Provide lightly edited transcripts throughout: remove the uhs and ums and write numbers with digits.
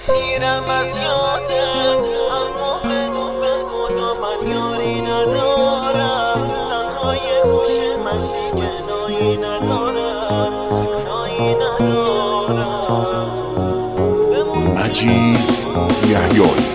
میرم از یادت اما بدون به خدا من یاری ندارم. تنها یه گوشه من دیگه نایی ندارم، نایی ندارم. مجید یحیایی.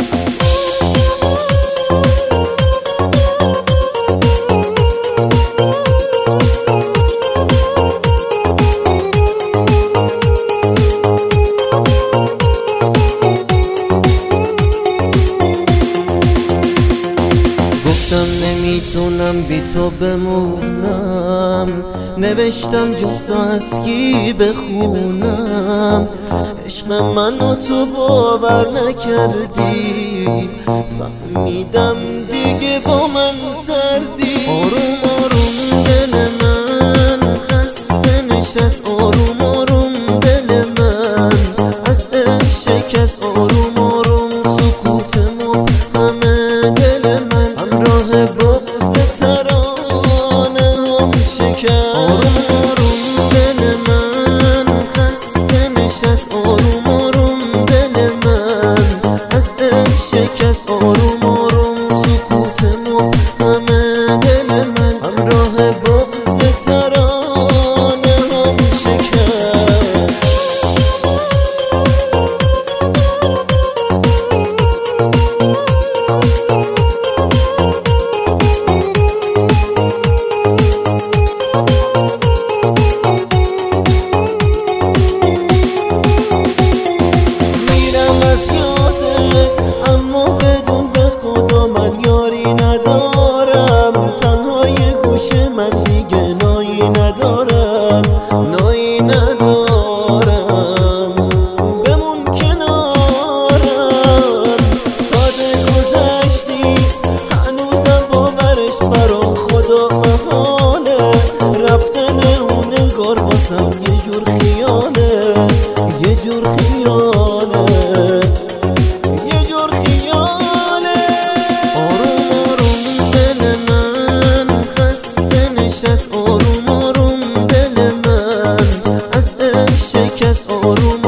نمیتونم بی تو بمونم، نوشتم جزو از کی بخونم. عشق منو تو باور نکردی، فهمیدم دیگه با من زردی. آروم آروم دل من خسته نشست، آروم آروم دل من از عشق شکست. آروم آروم سکوت همه دل من همراه بغض ترانه هم شکست. آروم آروم دل من خسته نشست، آروم آروم دل من از عشق شکست. آروم آروم سکوت همه دل من همراه بغض ترانه هم شکست. اما بدون به خدا من یاری ندارم. تنها یه گوشه من دیگه نایی ندارم، نایی ندارم. بمون کنارم، ساده گذشتی هنوزم باورش برا خدا محاله. رفتن اون انگار باسم یه جور خیاله، یه جور خیاله. آروم آروم دل من از عشق شکست. آروم